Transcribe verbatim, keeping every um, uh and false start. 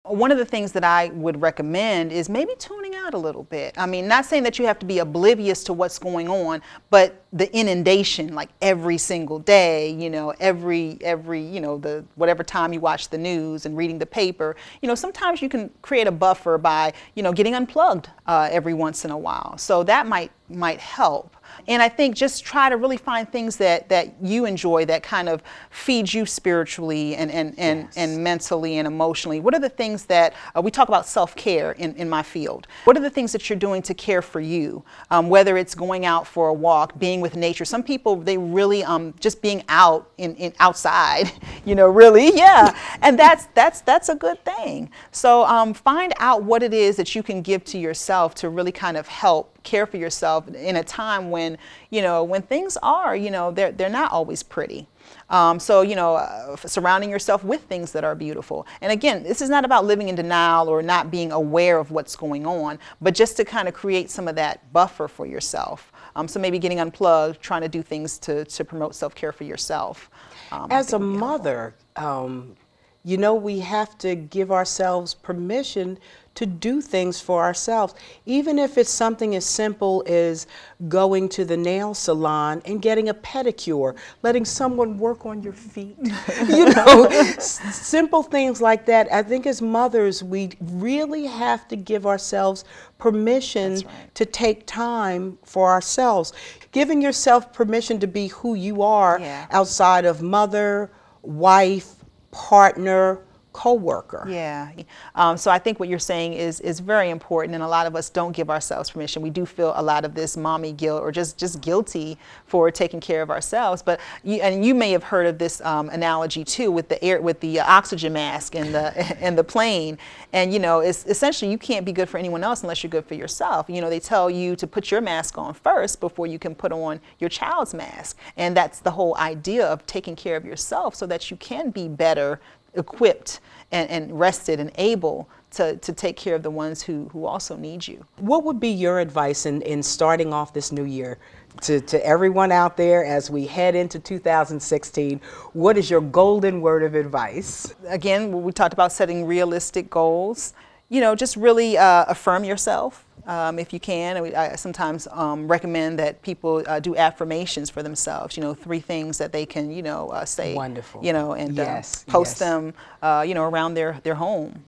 One of the things that I would recommend is maybe tuning out a little bit. I mean, not saying that you have to be oblivious to what's going on, but the inundation, like every single day, you know, every, every, you know, the whatever time you watch the news and reading the paper, you know, sometimes you can create a buffer by, you know, getting unplugged uh, every once in a while. So that might, might help. And I think just try to really find things that, that you enjoy that kind of feed you spiritually and, and, and, Yes. and mentally and emotionally. What are the things that, uh, we talk about self-care in, in my field. What are the things that you're doing to care for you? Um, whether it's going out for a walk, being with nature. Some people, they really, um, just being out in, in outside, you know, really, yeah. And that's, that's, that's a good thing. So um, find out what it is that you can give to yourself to really kind of help care for yourself in a time when, you know, when things are, you know, they're, they're not always pretty. Um, so, you know, uh, surrounding yourself with things that are beautiful. And again, this is not about living in denial or not being aware of what's going on, but just to kind of create some of that buffer for yourself. Um, so maybe getting unplugged, trying to do things to, to promote self-care for yourself. Um, As a mother, um, you know, we have to give ourselves permission to do things for ourselves, even if it's something as simple as going to the nail salon and getting a pedicure, letting someone work on your feet, you know, simple things like that. I think as mothers, we really have to give ourselves permission right. to take time for ourselves. Giving yourself permission to be who you are Yeah. outside of mother, wife, partner, co-worker. Yeah. Um, so I think what you're saying is is very important, and a lot of us don't give ourselves permission. We do feel a lot of this mommy guilt or just just guilty for taking care of ourselves. But you, and you may have heard of this um, analogy too with the air with the uh, oxygen mask and the and the plane. And you know, it's essentially you can't be good for anyone else unless you're good for yourself. You know, they tell you to put your mask on first before you can put on your child's mask, and that's the whole idea of taking care of yourself so that you can be better equipped and, and rested and able to, to take care of the ones who, who also need you. What would be your advice in, in starting off this new year to, to everyone out there as we head into two thousand sixteen? What is your golden word of advice? Again, we talked about setting realistic goals. You know, just really uh, affirm yourself. Um, if you can. I sometimes um, recommend that people uh, do affirmations for themselves, you know, three things that they can, you know, uh, say, Wonderful. you know, and yes, uh, post yes. them, uh, you know, around their, their home.